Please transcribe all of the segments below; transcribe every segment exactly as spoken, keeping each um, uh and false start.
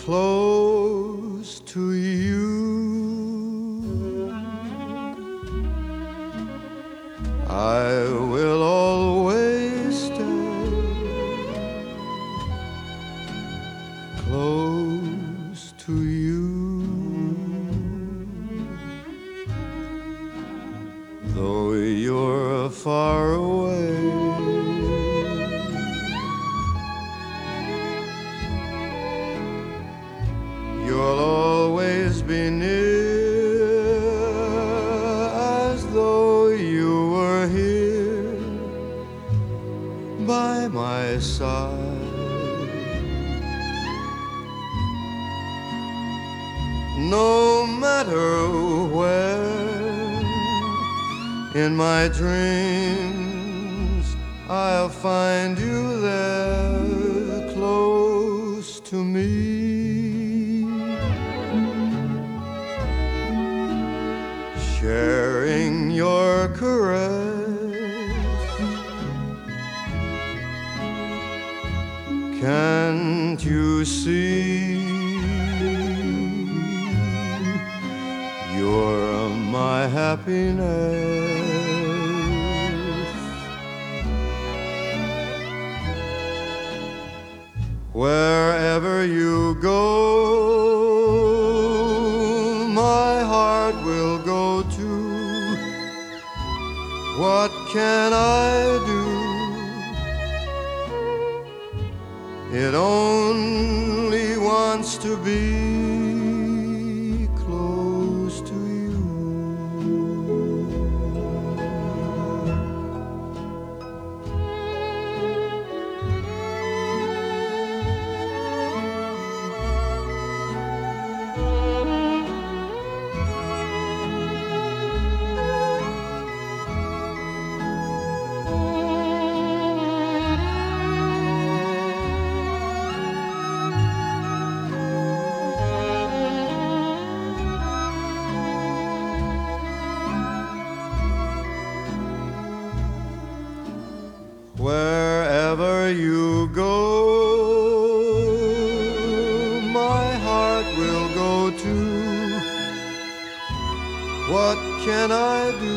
close to you. I will always stay close to you. Though you're far away, you'll always be near, as though you were here by my side. No matter where in my dreams I'll find you there, close to me, sharing your caress. Can't you see you're my happiness? Wherever you go, my heart will go too. What can I do? It only wants to be close to you. Wherever you go, my heart will go too. What can I do?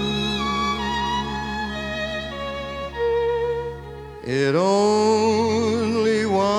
It only wants